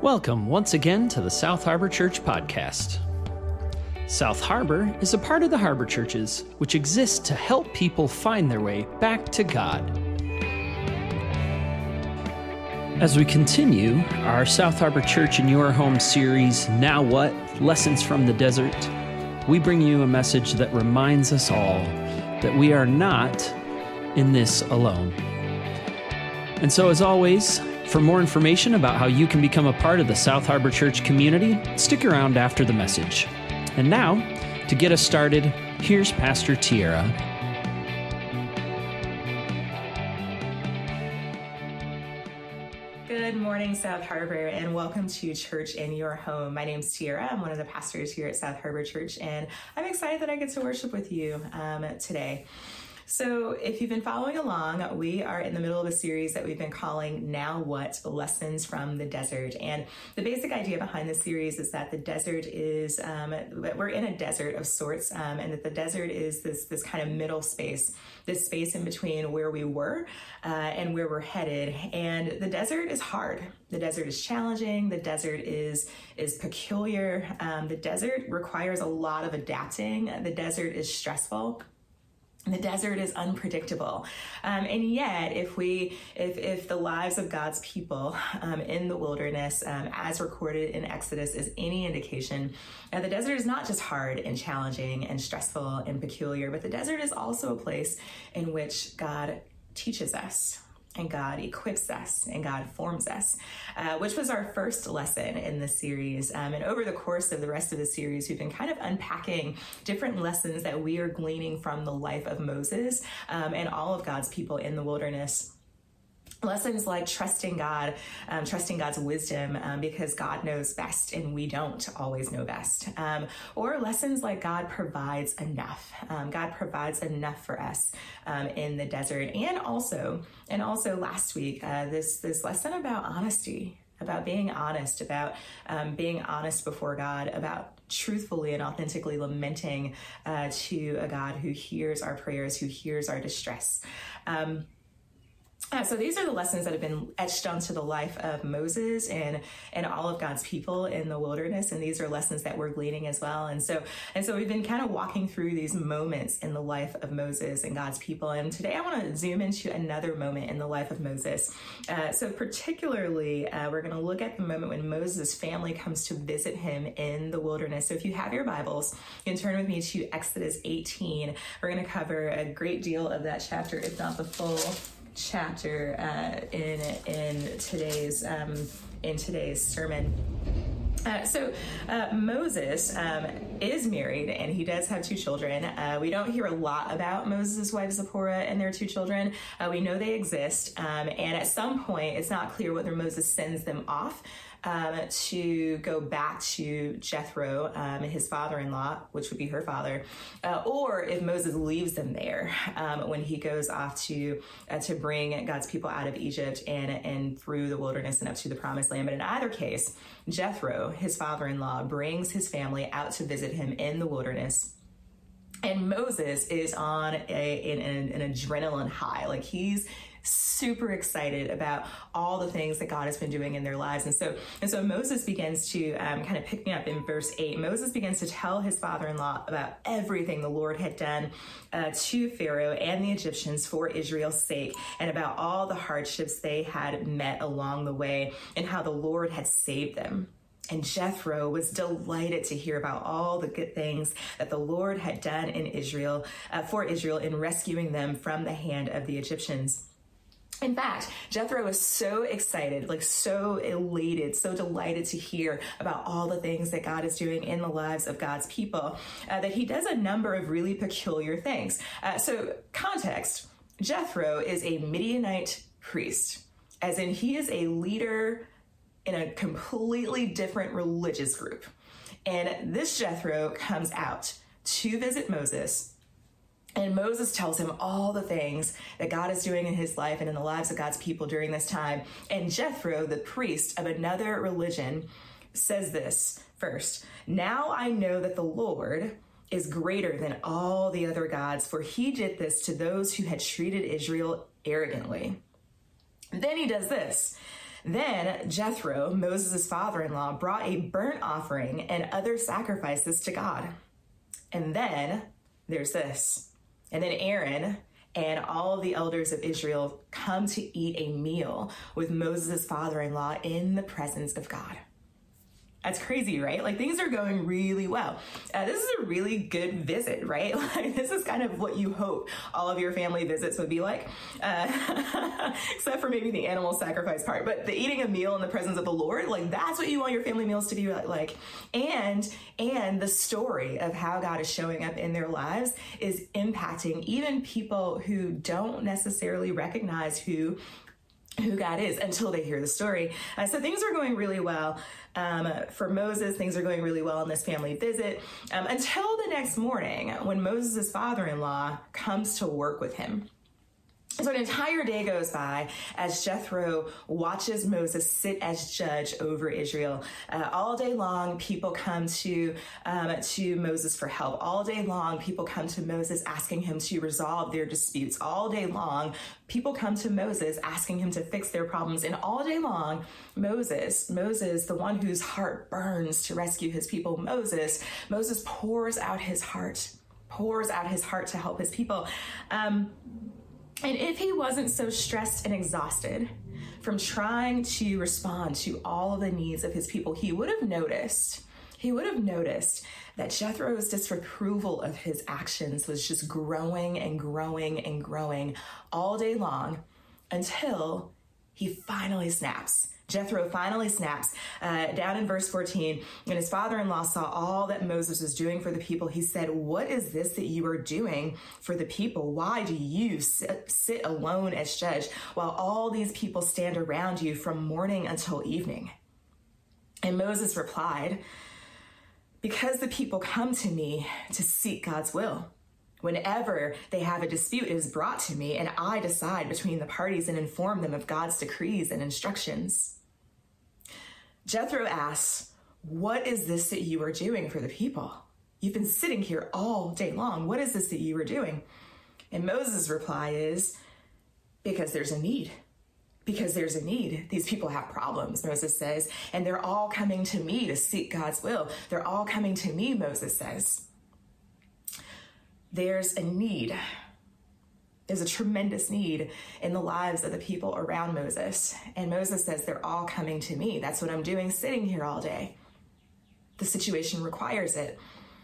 Welcome once again to the South Harbor Church podcast. South Harbor is a part of the Harbor Churches, which exist to help people find their way back to God. As we continue our South Harbor Church in Your Home series, Now What? Lessons from the Desert, we bring you a message that reminds us all that we are not in this alone. And so, as always, for more information about how you can become a part of the South Harbor Church community, stick around after the message. And now, to get us started, here's Pastor Tierra. Good morning, South Harbor, and welcome to Church in Your Home. My name's Tierra. I'm one of the pastors here at South Harbor Church, and I'm excited that I get to worship with you today. So if you've been following along, we are in the middle of a series that we've been calling Now What? Lessons from the Desert. And the basic idea behind this series is that the desert is, we're in a desert of sorts, and that the desert is this kind of middle space, this space in between where we were and where we're headed. And the desert is hard. The desert is challenging. The desert is peculiar. The desert requires a lot of adapting. The desert is stressful. The desert is unpredictable. And yet, if the lives of God's people in the wilderness, as recorded in Exodus, is any indication, the desert is not just hard and challenging and stressful and peculiar, but the desert is also a place in which God teaches us, and God equips us, and God forms us, which was our first lesson in this series. And over the course of the rest of the series, we've been kind of unpacking different lessons that we are gleaning from the life of Moses and all of God's people in the wilderness. Lessons like trusting God, trusting God's wisdom because God knows best and we don't always know best. Or lessons like God provides enough. God provides enough for us in the desert. And also last week, this lesson about honesty, about being honest before God, about truthfully and authentically lamenting to a God who hears our prayers, who hears our distress. So these are the lessons that have been etched onto the life of Moses and all of God's people in the wilderness. And these are lessons that we're gleaning as well. And so we've been kind of walking through these moments in the life of Moses and God's people. And today I want to zoom into another moment in the life of Moses. So particularly, we're going to look at the moment when Moses' family comes to visit him in the wilderness. So if you have your Bibles, you can turn with me to Exodus 18. We're going to cover a great deal of that chapter, if not the full chapter in today's sermon. Moses is married, and he does have two children. We don't hear a lot about Moses' wife Zipporah and their two children. We know they exist, and at some point, it's not clear whether Moses sends them off to go back to Jethro, his father-in-law, which would be her father, or if Moses leaves them there when he goes off to bring God's people out of Egypt and through the wilderness and up to the promised land. But in either case, Jethro, his father-in-law, brings his family out to visit him in the wilderness. And Moses is on an adrenaline high. Like, he's super excited about all the things that God has been doing in their lives. And so Moses begins to kind of picking up in verse 8. Moses begins to tell his father-in-law about everything the Lord had done to Pharaoh and the Egyptians for Israel's sake, and about all the hardships they had met along the way and how the Lord had saved them. And Jethro was delighted to hear about all the good things that the Lord had done in Israel, for Israel, in rescuing them from the hand of the Egyptians. In fact, Jethro was so excited, like so elated, so delighted to hear about all the things that God is doing in the lives of God's people, that he does a number of really peculiar things. So context, Jethro is a Midianite priest, as in he is a leader in a completely different religious group. And this Jethro comes out to visit Moses, and Moses tells him all the things that God is doing in his life and in the lives of God's people during this time. And Jethro, the priest of another religion, says this first: "Now I know that the Lord is greater than all the other gods, for he did this to those who had treated Israel arrogantly." Then he does this. Then Jethro, Moses' father-in-law, brought a burnt offering and other sacrifices to God. And then there's this. And then Aaron and all of the elders of Israel come to eat a meal with Moses' father-in-law in the presence of God. That's crazy, right? Like, things are going really well. This is a really good visit, right? Like, this is kind of what you hope all of your family visits would be like, except for maybe the animal sacrifice part. But the eating a meal in the presence of the Lord, like, that's what you want your family meals to be like. And the story of how God is showing up in their lives is impacting even people who don't necessarily recognize who God is until they hear the story. So things are going really well. For Moses, things are going really well on this family visit until the next morning when Moses' father-in-law comes to work with him. So an entire day goes by as Jethro watches Moses sit as judge over Israel. All day long, people come to Moses for help. All day long, people come to Moses asking him to resolve their disputes. All day long, people come to Moses asking him to fix their problems. And all day long, Moses, the one whose heart burns to rescue his people, Moses pours out his heart to help his people. And if he wasn't so stressed and exhausted from trying to respond to all of the needs of his people, he would have noticed that Jethro's disapproval of his actions was just growing and growing and growing all day long until he finally snaps. Jethro finally snaps. Down in verse 14, when his father-in-law saw all that Moses was doing for the people, he said, "What is this that you are doing for the people? Why do you sit alone as judge while all these people stand around you from morning until evening?" And Moses replied, "Because the people come to me to seek God's will. Whenever they have a dispute, it is brought to me, and I decide between the parties and inform them of God's decrees and instructions." Jethro asks, "What is this that you are doing for the people? You've been sitting here all day long. What is this that you are doing?" And Moses' reply is, "Because there's a need. Because there's a need. These people have problems," Moses says, "and they're all coming to me to seek God's will. They're all coming to me," Moses says. There's a need. There's a tremendous need in the lives of the people around Moses. And Moses says, "They're all coming to me. That's what I'm doing, sitting here all day. The situation requires it."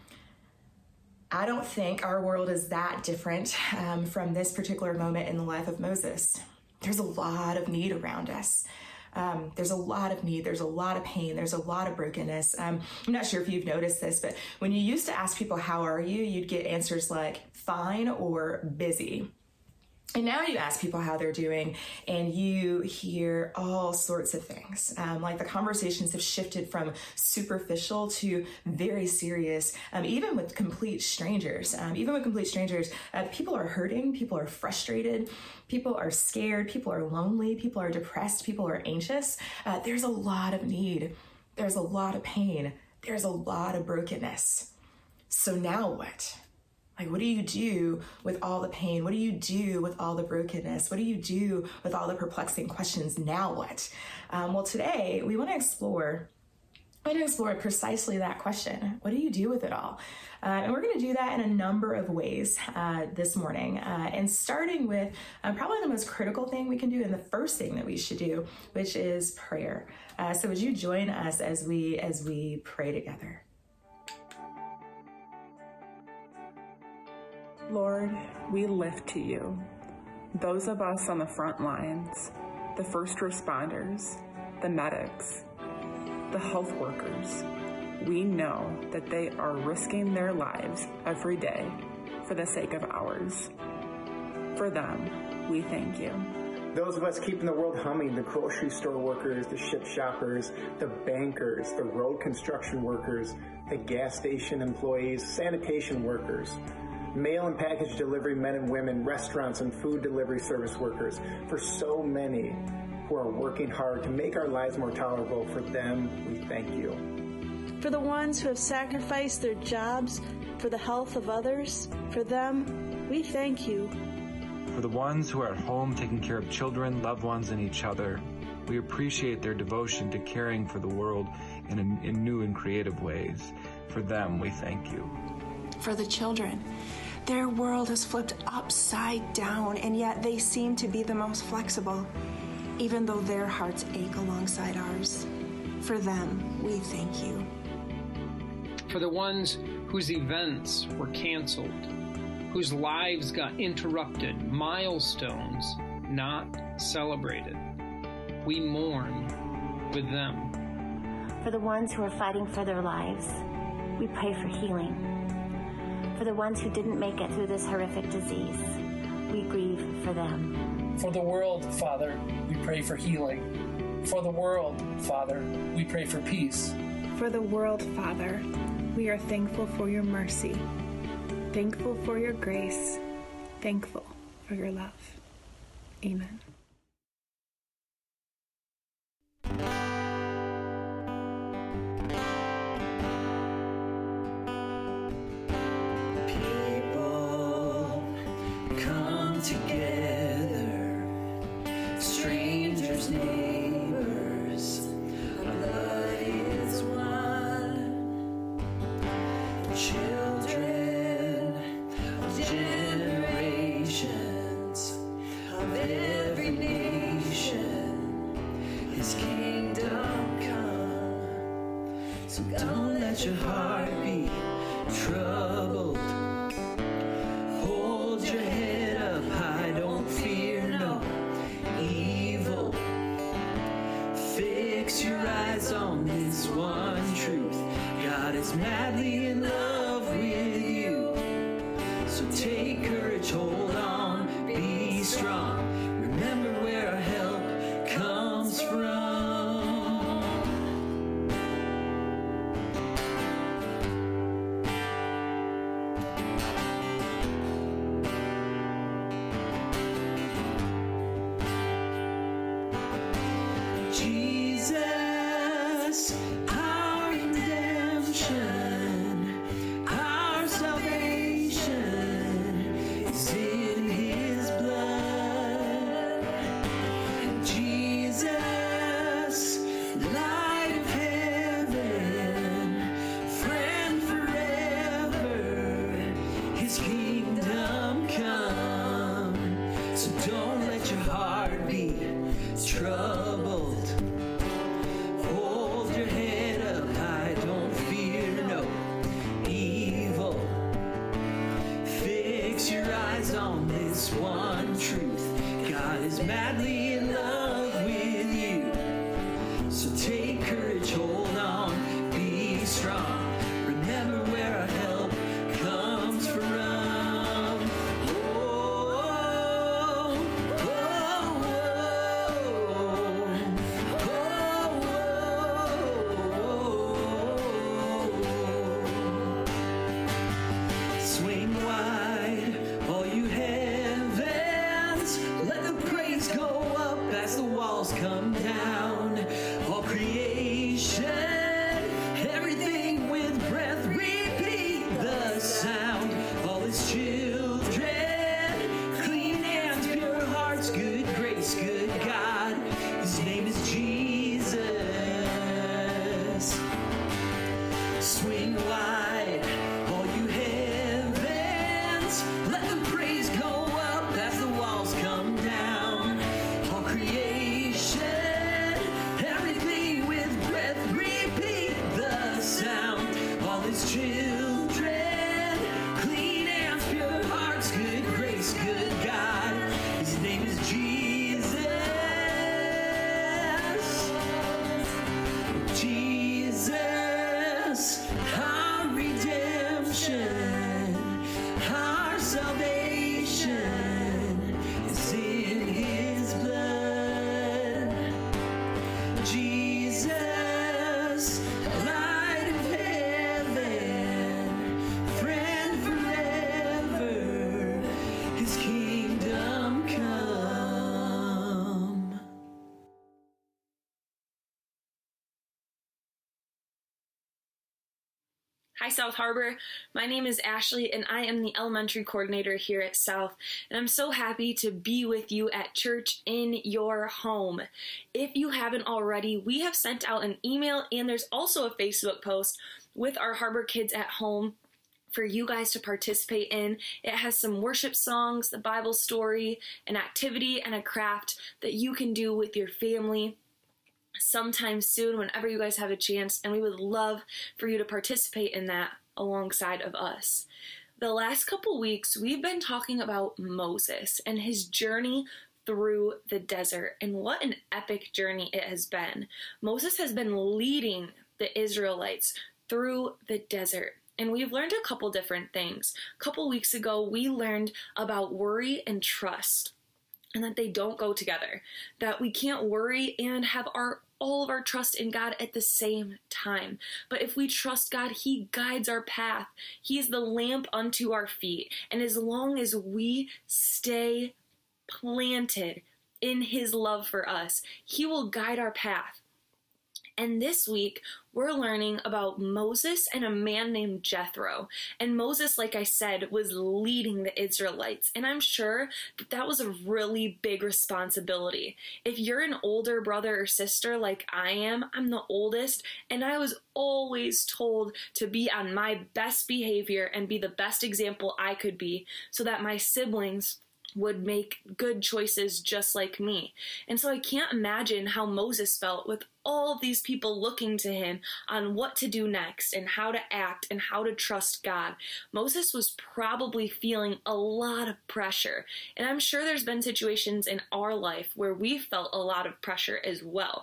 I don't think our world is that different from this particular moment in the life of Moses. There's a lot of need around us. There's a lot of need. There's a lot of pain. There's a lot of brokenness. I'm not sure if you've noticed this, but when you used to ask people, "How are you?" you'd get answers like fine or busy. And now you ask people how they're doing and you hear all sorts of things. Like the conversations have shifted from superficial to very serious, even with complete strangers. People are hurting, people are frustrated, people are scared, people are lonely, people are depressed, people are anxious. There's a lot of need. There's a lot of pain. There's a lot of brokenness. So now what? Like, what do you do with all the pain? What do you do with all the brokenness? What do you do with all the perplexing questions? Now what? Well, today we want to explore precisely that question. What do you do with it all? And we're going to do that in a number of ways this morning. And starting with probably the most critical thing we can do and the first thing that we should do, which is prayer. So would you join us as we pray together? Lord, we lift to you those of us on the front lines, the first responders, the medics, the health workers. We know that they are risking their lives every day for the sake of ours. For them, we thank you. Those of us keeping the world humming, the grocery store workers, the ship shoppers, the bankers, the road construction workers, the gas station employees, sanitation workers, mail and package delivery men and women, restaurants and food delivery service workers, for so many who are working hard to make our lives more tolerable. For them, we thank you. For the ones who have sacrificed their jobs for the health of others, for them, we thank you. For the ones who are at home taking care of children, loved ones, and each other, we appreciate their devotion to caring for the world in new and creative ways. For them, we thank you. For the children, their world is flipped upside down, and yet they seem to be the most flexible, even though their hearts ache alongside ours. For them, we thank you. For the ones whose events were canceled, whose lives got interrupted, milestones not celebrated, we mourn with them. For the ones who are fighting for their lives, we pray for healing. For the ones who didn't make it through this horrific disease, we grieve for them. For the world, Father, we pray for healing. For the world, Father, we pray for peace. For the world, Father, we are thankful for your mercy, thankful for your grace, thankful for your love. Amen. People come together, strangers, neighbors, our blood is one. Children of generations, of every nation, his kingdom come. So don't let your heart be troubled. Hold your head up high, don't fear no evil. Fix your eyes on this one truth. God is madly in love with you. So take courage, hold on, be strong. Remember where our help comes from. Jesus, our redemption, our salvation is in his blood. Jesus, light of heaven, friend forever, his kingdom come. So don't let your heart be troubled. Hold your head up high, don't fear no evil. Fix your eyes on this one truth. God is madly in love with you. So take courage, hold on, be strong. Remember where our help comes from. Swing wide, all you heavens, let the praise go up as the walls come down. All creation, everything with breath, repeat the sound. All his children, clean hands, pure hearts, good grace, good God. His name is Jesus. Swing wide, all you heavens, let the praise go up as the walls come down. All creation, Hi, South Harbor. My name is Ashley, and I am the elementary coordinator here at South, and I'm so happy to be with you at church in your home. If you haven't already, we have sent out an email, and there's also a Facebook post with our Harbor Kids at Home for you guys to participate in. It has some worship songs, the Bible story, an activity, and a craft that you can do with your family sometime soon whenever you guys have a chance, and we would love for you to participate in that alongside of us. The last couple weeks, we've been talking about Moses and his journey through the desert, and what an epic journey it has been. Moses has been leading the Israelites through the desert, and we've learned a couple different things. A couple weeks ago, we learned about worry and trust, and that they don't go together, that we can't worry and have all of our trust in God at the same time. But if we trust God, He guides our path. He is the lamp unto our feet. And as long as we stay planted in His love for us, He will guide our path. And this week, we're learning about Moses and a man named Jethro. And Moses, like I said, was leading the Israelites. And I'm sure that was a really big responsibility. If you're an older brother or sister like I am, I'm the oldest, and I was always told to be on my best behavior and be the best example I could be so that my siblings would make good choices just like me. And so I can't imagine how Moses felt with all of these people looking to him on what to do next and how to act and how to trust God. Moses was probably feeling a lot of pressure. And I'm sure there's been situations in our life where we felt a lot of pressure as well.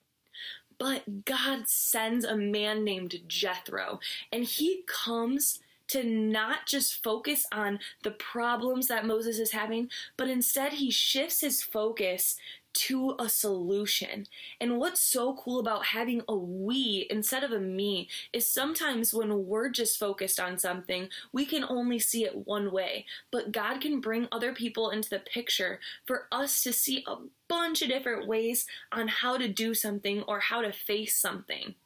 But God sends a man named Jethro, and he comes to not just focus on the problems that Moses is having, but instead he shifts his focus to a solution. And what's so cool about having a we instead of a me is sometimes when we're just focused on something, we can only see it one way, but God can bring other people into the picture for us to see a bunch of different ways on how to do something or how to face something.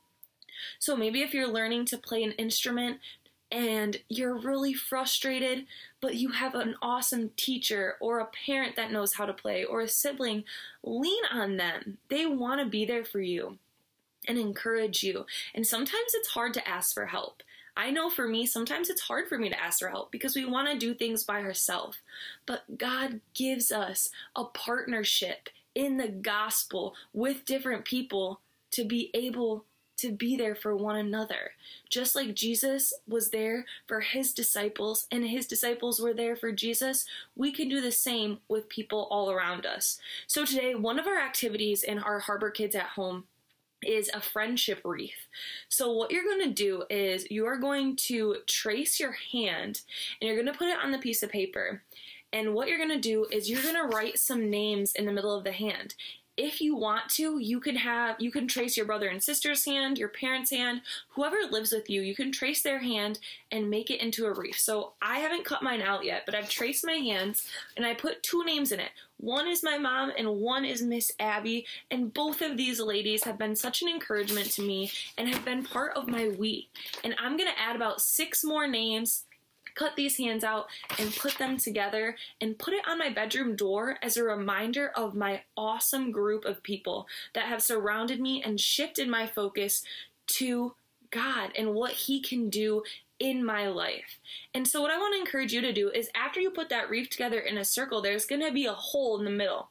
So maybe if you're learning to play an instrument, and you're really frustrated, but you have an awesome teacher or a parent that knows how to play or a sibling, lean on them. They want to be there for you and encourage you. And sometimes it's hard to ask for help. I know for me, sometimes it's hard for me to ask for help because we want to do things by ourselves. But God gives us a partnership in the gospel with different people to be able to be there for one another. Just like Jesus was there for his disciples and his disciples were there for Jesus, we can do the same with people all around us. So today, one of our activities in our Harbor Kids at Home is a friendship wreath. So what you're going to do is you are going to trace your hand and you're going to put it on the piece of paper. And what you're going to do is you're going to write some names in the middle of the hand. If you want to, you can trace your brother and sister's hand, your parents' hand, whoever lives with you, you can trace their hand and make it into a wreath. So I haven't cut mine out yet, but I've traced my hands and I put two names in it. One is my mom and one is Miss Abby, and both of these ladies have been such an encouragement to me and have been part of my we. And I'm going to add about 6 more names, cut these hands out and put them together and put it on my bedroom door as a reminder of my awesome group of people that have surrounded me and shifted my focus to God and what He can do in my life. And so what I want to encourage you to do is after you put that wreath together in a circle, there's going to be a hole in the middle.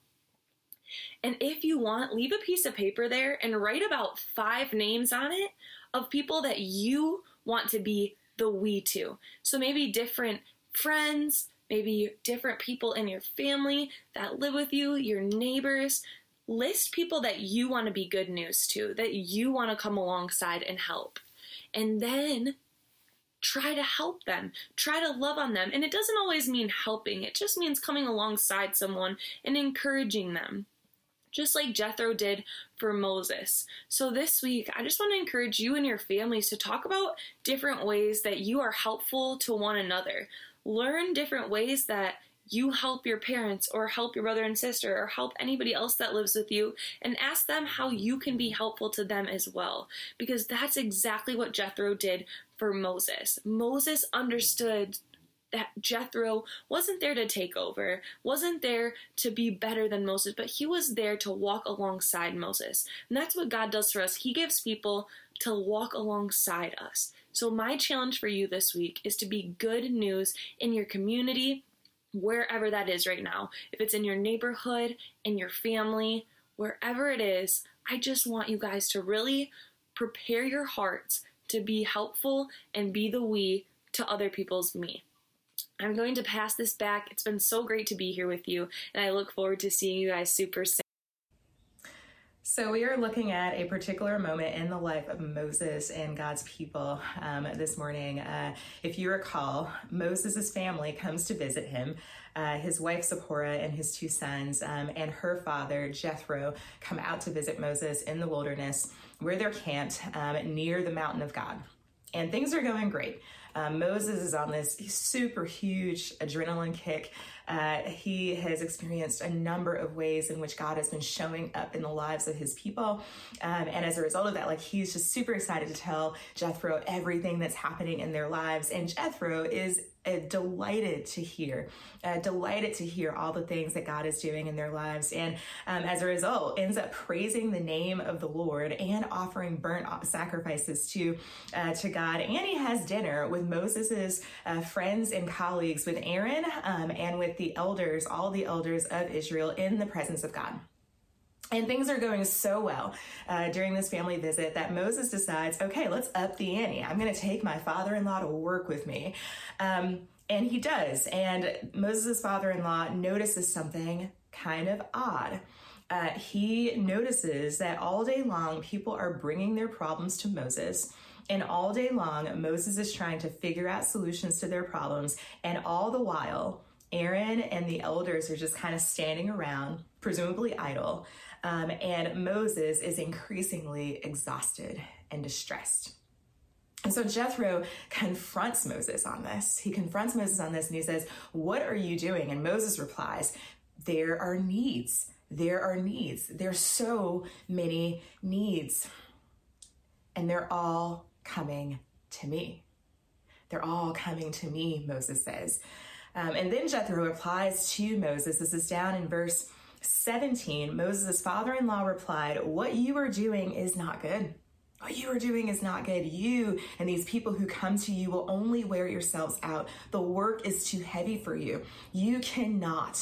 And if you want, leave a piece of paper there and write about 5 names on it of people that you want to be the we to. So maybe different friends, maybe different people in your family that live with you, your neighbors. List people that you want to be good news to, that you want to come alongside and help. And then try to help them, try to love on them. And it doesn't always mean helping. It just means coming alongside someone and encouraging them, just like Jethro did for Moses. So this week, I just want to encourage you and your families to talk about different ways that you are helpful to one another. Learn different ways that you help your parents or help your brother and sister or help anybody else that lives with you, and ask them how you can be helpful to them as well. Because that's exactly what Jethro did for Moses. Moses understood that Jethro wasn't there to take over, wasn't there to be better than Moses, but he was there to walk alongside Moses. And that's what God does for us. He gives people to walk alongside us. So my challenge for you this week is to be good news in your community, wherever that is right now. If it's in your neighborhood, in your family, wherever it is, I just want you guys to really prepare your hearts to be helpful and be the we to other people's me. I'm going to pass this back. It's been so great to be here with you, and I look forward to seeing you guys super soon. So we are looking at a particular moment in the life of Moses and God's people this morning. If you recall, Moses' family comes to visit him. His wife Zipporah and his two sons and her father Jethro come out to visit Moses in the wilderness where they're camped near the mountain of God. And things are going great. Moses is on this super huge adrenaline kick. He has experienced a number of ways in which God has been showing up in the lives of his people. And as a result of that, he's just super excited to tell Jethro everything that's happening in their lives. And Jethro is delighted to hear all the things that God is doing in their lives. And as a result, ends up praising the name of the Lord and offering burnt sacrifices to God. And he has dinner with Moses's friends and colleagues, with Aaron and with the elders, all the elders of Israel, in the presence of God. And things are going so well during this family visit that Moses decides, okay, let's up the ante. I'm going to take my father-in-law to work with me. And he does. And Moses' father-in-law notices something kind of odd. He notices that all day long, people are bringing their problems to Moses. And all day long, Moses is trying to figure out solutions to their problems. And all the while, Aaron and the elders are just kind of standing around, presumably idle. And Moses is increasingly exhausted and distressed. And so Jethro confronts Moses on this. He confronts Moses on this and he says, "What are you doing?" And Moses replies, "There are needs. There are needs. There's so many needs. And they're all coming to me. They're all coming to me," Moses says. And then Jethro replies to Moses. This is down in verse 17. Moses' father-in-law replied, "What you are doing is not good. What you are doing is not good. You and these people who come to you will only wear yourselves out. The work is too heavy for you. You cannot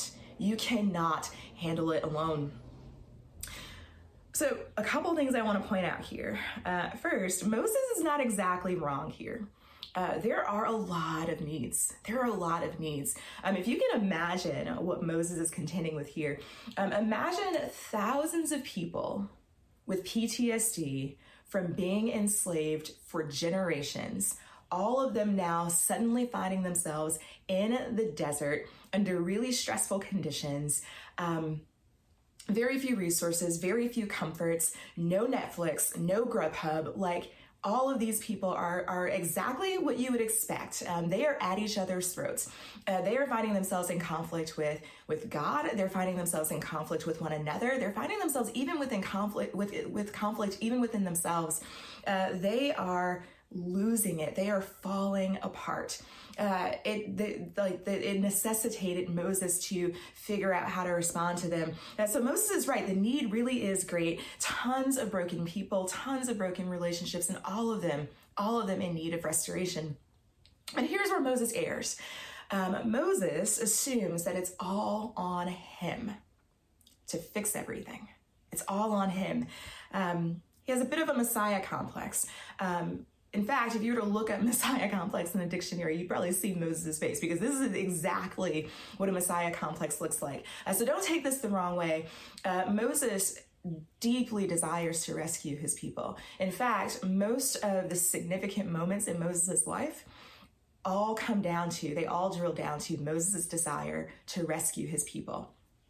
handle it alone." So a couple things I want to point out here. First, Moses is not exactly wrong here. There are a lot of needs. There are a lot of needs. If you can imagine what Moses is contending with here, imagine thousands of people with PTSD from being enslaved for generations, all of them now suddenly finding themselves in the desert under really stressful conditions, very few resources, very few comforts, no Netflix, no Grubhub. All of these people are exactly what you would expect. They are at each other's throats. They are finding themselves in conflict with God. They're finding themselves in conflict with one another. They're finding themselves even within conflict with conflict even within themselves. They are losing it. They are falling apart. It necessitated Moses to figure out how to respond to them. So Moses is right. The need really is great. Tons of broken people, tons of broken relationships, and all of them in need of restoration. And here's where Moses errs. Moses assumes that it's all on him to fix everything. It's all on him. He has a bit of a Messiah complex. In fact, if you were to look up Messiah complex in the dictionary, you'd probably see Moses' face, because this is exactly what a Messiah complex looks like. So don't take this the wrong way. Moses deeply desires to rescue his people. In fact, most of the significant moments in Moses' life they all drill down to Moses' desire to rescue his people.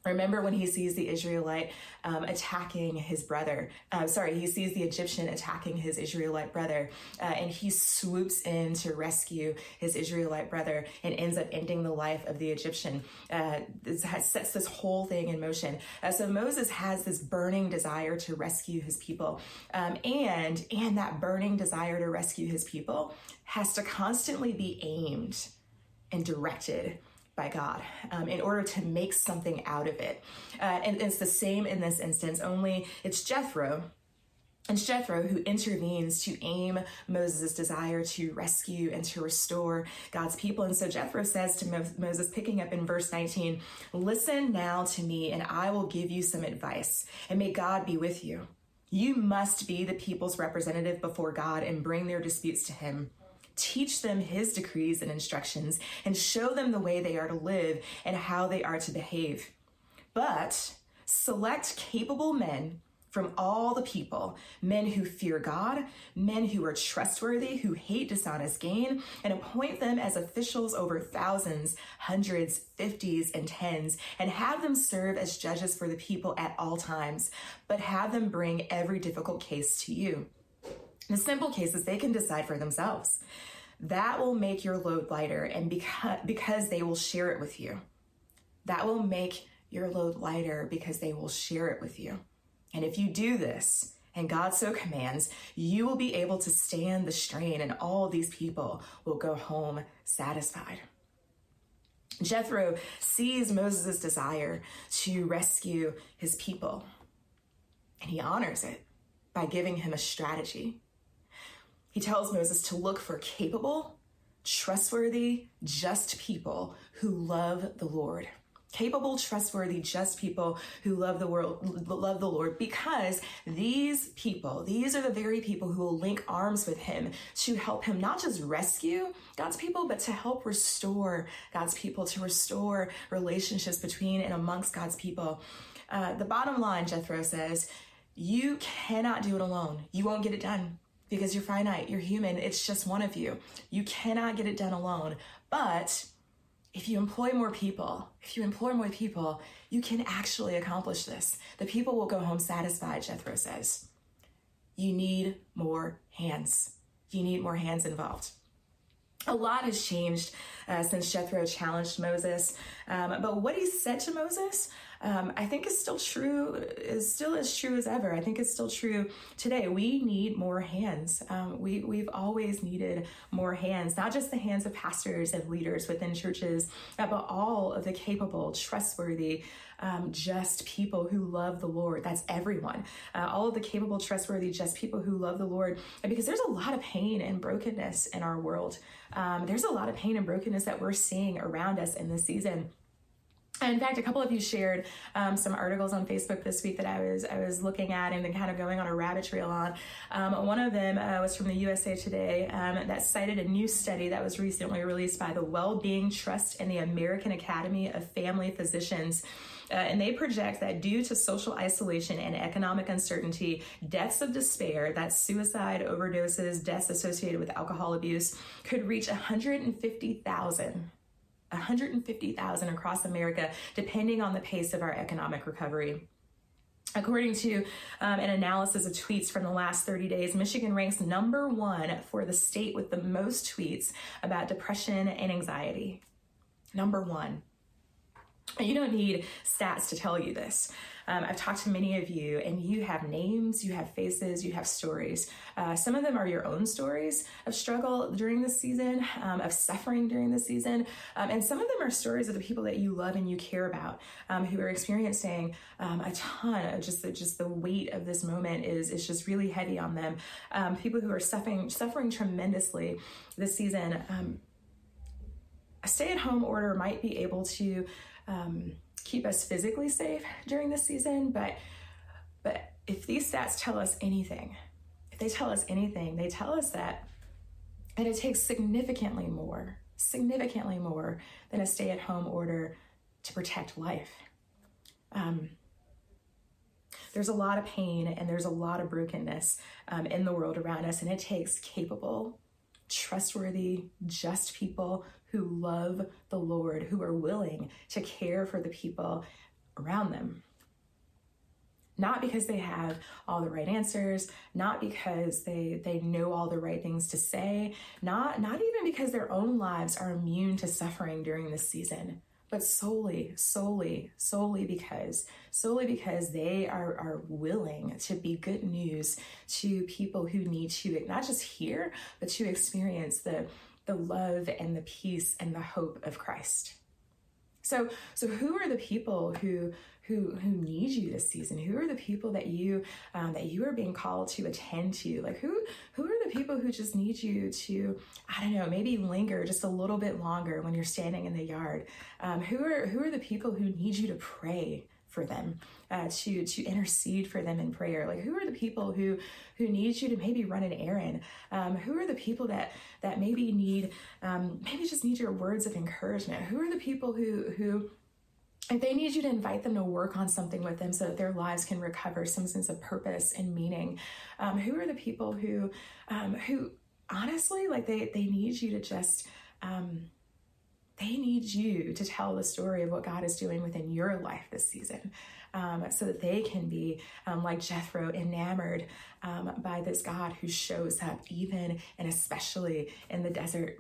Remember when he sees the Israelite attacking his brother. He sees the Egyptian attacking his Israelite brother, and he swoops in to rescue his Israelite brother and ends up ending the life of the Egyptian. Sets this whole thing in motion. So Moses has this burning desire to rescue his people, and that burning desire to rescue his people has to constantly be aimed and directed by God in order to make something out of it. And it's the same in this instance, only it's Jethro. It's Jethro who intervenes to aim Moses' desire to rescue and to restore God's people. And so Jethro says to Moses, picking up in verse 19, "Listen now to me, and I will give you some advice, and may God be with you. You must be the people's representative before God and bring their disputes to him. Teach them his decrees and instructions, and show them the way they are to live and how they are to behave. But select capable men from all the people, men who fear God, men who are trustworthy, who hate dishonest gain, and appoint them as officials over thousands, hundreds, fifties, and tens, and have them serve as judges for the people at all times, but have them bring every difficult case to you. The simple cases they can decide for themselves. That will make your load lighter, and because they will share it with you. That will make your load lighter because they will share it with you. And if you do this, and God so commands, you will be able to stand the strain, and all these people will go home satisfied." Jethro sees Moses' desire to rescue his people, and he honors it by giving him a strategy. He tells Moses to look for capable, trustworthy, just people who love the Lord. Capable, trustworthy, just people who love the Lord, because these are the very people who will link arms with him to help him not just rescue God's people, but to help restore God's people, to restore relationships between and amongst God's people. The bottom line, Jethro says, you cannot do it alone. You won't get it done because you're finite, you're human. It's just one of you. You cannot get it done alone. But if you employ more people, you can actually accomplish this. The people will go home satisfied, Jethro says. You need more hands. You need more hands involved. A lot has changed since Jethro challenged Moses, but what he said to Moses, I think is still as true as ever. I think it's still true today. We need more hands. We've always needed more hands, not just the hands of pastors and leaders within churches, but all of the capable, trustworthy, just people who love the Lord. That's everyone. All of the capable, trustworthy, just people who love the Lord. Because there's a lot of pain and brokenness in our world. There's a lot of pain and brokenness that we're seeing around us in this season. In fact, a couple of you shared some articles on Facebook this week that I was looking at and then kind of going on a rabbit trail on. One of them was from the USA Today that cited a new study that was recently released by the Wellbeing Trust and the American Academy of Family Physicians. And they project that due to social isolation and economic uncertainty, deaths of despair, that's suicide, overdoses, deaths associated with alcohol abuse, could reach 150,000 across America, depending on the pace of our economic recovery. According to an analysis of tweets from the last 30 days, Michigan ranks number 1 for the state with the most tweets about depression and anxiety. Number 1. You don't need stats to tell you this. I've talked to many of you, and you have names, you have faces, you have stories. Some of them are your own stories of struggle during this season, of suffering during this season. And some of them are stories of the people that you love and you care about, who are experiencing a ton of just the weight of this moment is just really heavy on them. People who are suffering tremendously this season. A stay-at-home order might be able to keep us physically safe during this season, but if these stats tell us anything, they tell us that it takes significantly more than a stay-at-home order to protect life. There's a lot of pain and there's a lot of brokenness in the world around us, and it takes capable, trustworthy, just people who love the Lord, who are willing to care for the people around them. Not because they have all the right answers, not because they know all the right things to say, not even because their own lives are immune to suffering during this season, but solely because they are willing to be good news to people who need to not just hear, but to experience the love and the peace and the hope of Christ. So who are the people who need you this season? Who are the people that you are being called to attend to? Like who are the people who just need you to, I don't know, maybe linger just a little bit longer when you're standing in the yard? Who are the people who need you to pray for them, to intercede for them in prayer? Like who are the people who need you to maybe run an errand? Who are the people that maybe need maybe just need your words of encouragement? Who are the people who if they need you to invite them to work on something with them so that their lives can recover some sense of purpose and meaning? Who are the people who honestly, like they need you to just, they need you to tell the story of what God is doing within your life this season, so that they can be, like Jethro, enamored by this God who shows up even and especially in the desert.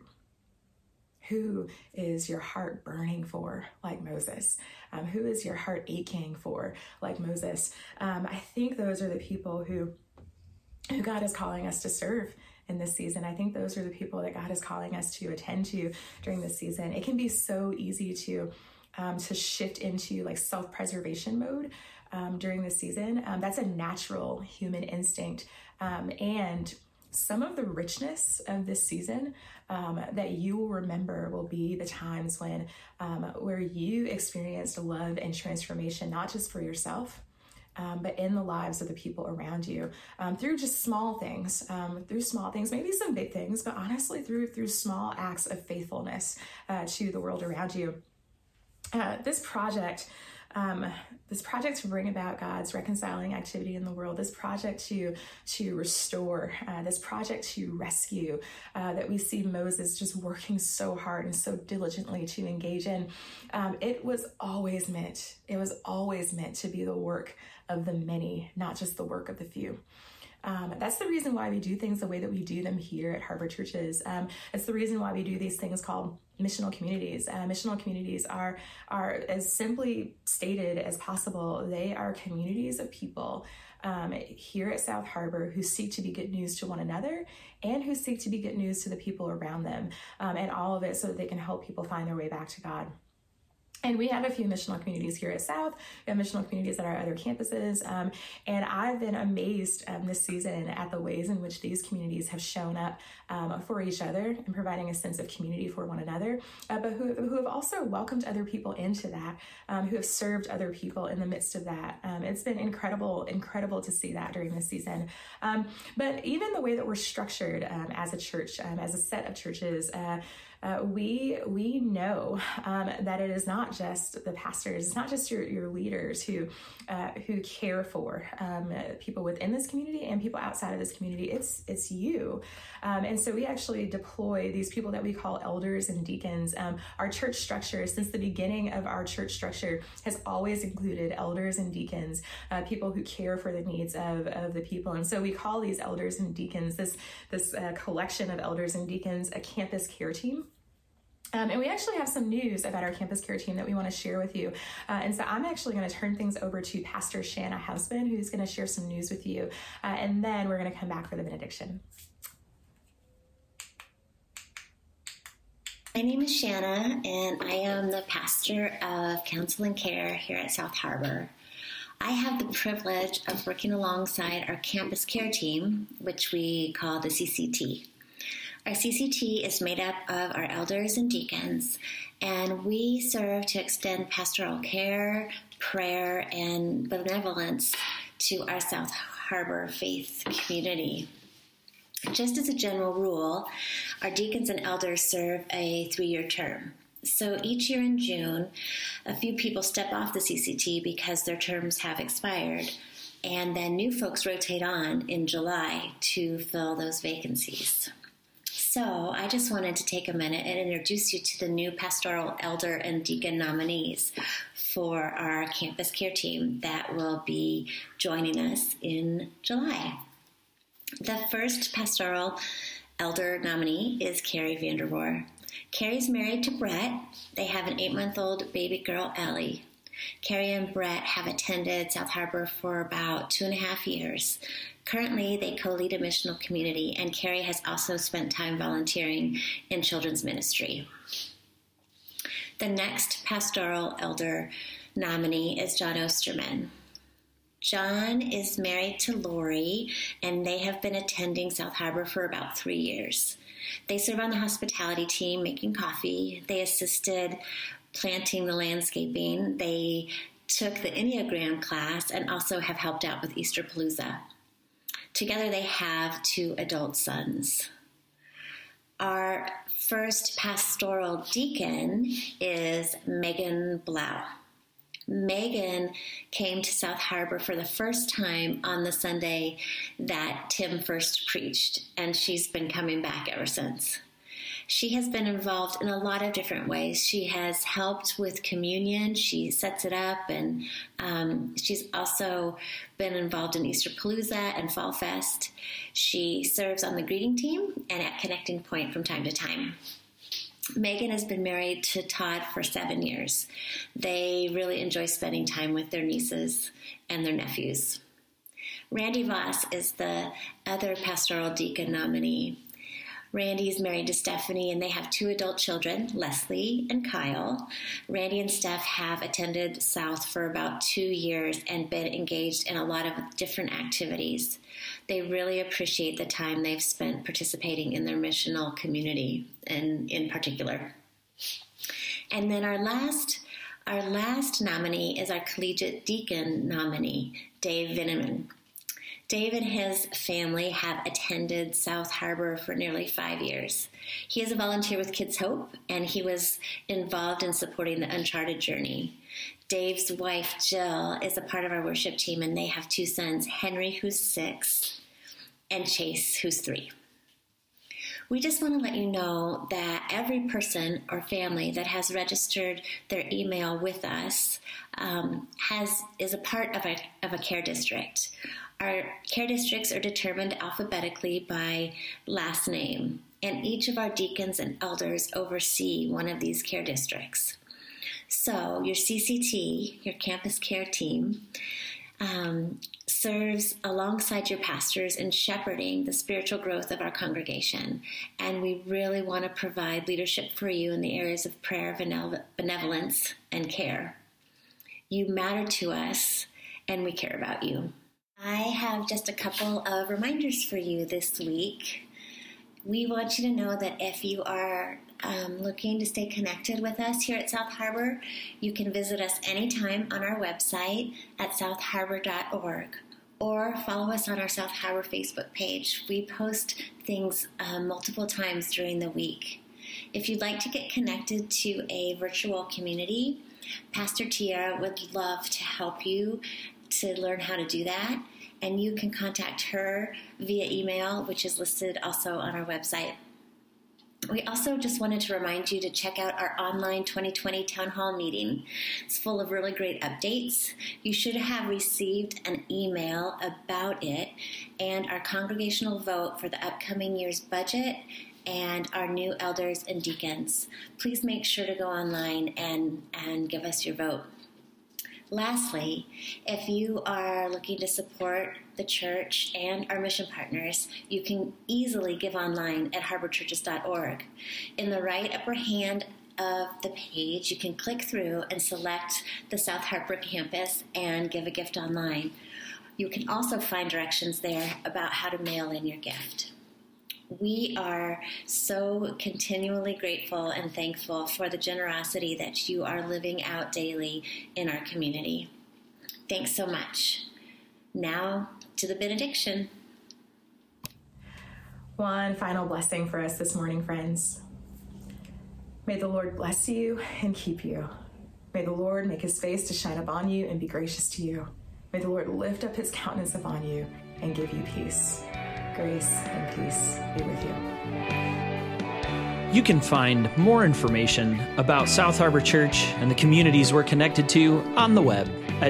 Who is your heart burning for, like Moses? Who is your heart aching for, like Moses? I think those are the people who God is calling us to serve in this season. I think those are the people that God is calling us to attend to during this season. It can be so easy to shift into like self-preservation mode during this season. That's a natural human instinct. And some of the richness of this season that you will remember will be the times when where you experienced love and transformation, not just for yourself, but in the lives of the people around you, through just small things, maybe some big things, but honestly through small acts of faithfulness to the world around you. This project to bring about God's reconciling activity in the world, this project to restore, this project to rescue, that we see Moses just working so hard and so diligently to engage in, it was always meant to be the work of the many, not just the work of the few. That's the reason why we do things the way that we do them here at Harbor Churches. It's the reason why we do these things called missional communities. Missional communities are as simply stated as possible. They are communities of people here at South Harbor who seek to be good news to one another and who seek to be good news to the people around them, and all of it so that they can help people find their way back to God. And we have a few missional communities here at South. We have missional communities at our other campuses. And I've been amazed this season at the ways in which these communities have shown up for each other and providing a sense of community for one another, but who have also welcomed other people into that, who have served other people in the midst of that. It's been incredible to see that during this season. But even the way that we're structured as a church, as a set of churches, we know that it is not just the pastors, it's not just your leaders who care for people within this community and people outside of this community. It's you. And so we actually deploy these people that we call elders and deacons. Our church structure, since the beginning of our church structure, has always included elders and deacons, people who care for the needs of the people. And so we call these elders and deacons, this collection of elders and deacons, a campus care team. And we actually have some news about our campus care team that we want to share with you. And so I'm actually going to turn things over to Pastor Shanna Husband, who's going to share some news with you. And then we're going to come back for the benediction. My name is Shanna, and I am the pastor of Counsel and Care here at South Harbor. I have the privilege of working alongside our campus care team, which we call the CCT. Our CCT is made up of our elders and deacons, and we serve to extend pastoral care, prayer, and benevolence to our South Harbor faith community. Just as a general rule, our deacons and elders serve a 3-year term. So each year in June, a few people step off the CCT because their terms have expired, and then new folks rotate on in July to fill those vacancies. So I just wanted to take a minute and introduce you to the new pastoral elder and deacon nominees for our campus care team that will be joining us in July. The first pastoral elder nominee is Carrie Vandervoor. Carrie's married to Brett. They have an 8-month-old baby girl, Ellie. Carrie and Brett have attended South Harbor for about 2.5 years. Currently, they co-lead a missional community, and Carrie has also spent time volunteering in children's ministry. The next pastoral elder nominee is John Osterman. John is married to Lori, and they have been attending South Harbor for about 3 years. They serve on the hospitality team, making coffee. They assisted planting the landscaping. They took the Enneagram class and also have helped out with Easter Palooza. Together they have 2 adult sons. Our first pastoral deacon is Megan Blau. Megan came to South Harbor for the first time on the Sunday that Tim first preached, and she's been coming back ever since. She has been involved in a lot of different ways. She has helped with communion. She sets it up, and she's also been involved in Easter Palooza and Fall Fest. She serves on the greeting team and at Connecting Point from time to time. Megan has been married to Todd for 7 years. They really enjoy spending time with their nieces and their nephews. Randy Voss is the other pastoral deacon nominee. Randy is married to Stephanie, and they have 2 adult children, Leslie and Kyle. Randy and Steph have attended South for about 2 years and been engaged in a lot of different activities. They really appreciate the time they've spent participating in their missional community, and in particular. And then our last nominee is our collegiate deacon nominee, Dave Vinneman. Dave and his family have attended South Harbor for nearly 5 years. He is a volunteer with Kids Hope, and he was involved in supporting the Uncharted Journey. Dave's wife, Jill, is a part of our worship team, and they have 2 sons, Henry, who's 6, and Chase, who's 3. We just want to let you know that every person or family that has registered their email with us is a part of a care district. Our care districts are determined alphabetically by last name, and each of our deacons and elders oversee one of these care districts. So your CCT, your campus care team, serves alongside your pastors in shepherding the spiritual growth of our congregation. And we really want to provide leadership for you in the areas of prayer, benevolence, and care. You matter to us, and we care about you. I have just a couple of reminders for you this week. We want you to know that if you are looking to stay connected with us here at South Harbor, you can visit us anytime on our website at southharbor.org, or follow us on our South Harbor Facebook page. We post things multiple times during the week. If you'd like to get connected to a virtual community, Pastor Tiara would love to help you to learn how to do that, and you can contact her via email, which is listed also on our website. We also just wanted to remind you to check out our online 2020 Town Hall meeting. It's full of really great updates. You should have received an email about it and our congregational vote for the upcoming year's budget and our new elders and deacons. Please make sure to go online and give us your vote. Lastly, if you are looking to support the church and our mission partners, you can easily give online at harborchurches.org. In the right upper hand of the page, you can click through and select the South Harbor campus and give a gift online. You can also find directions there about how to mail in your gift. We are so continually grateful and thankful for the generosity that you are living out daily in our community. Thanks so much. Now to the benediction. One final blessing for us this morning, friends. May the Lord bless you and keep you. May the Lord make his face to shine upon you and be gracious to you. May the Lord lift up his countenance upon you and give you peace. Grace and peace be with you. You can find more information about South Harbor Church and the communities we're connected to on the web at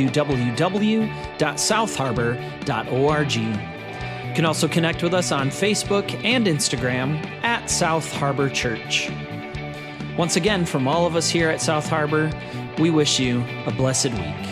www.southharbor.org. You can also connect with us on Facebook and Instagram at South Harbor Church. Once again, from all of us here at South Harbor, we wish you a blessed week.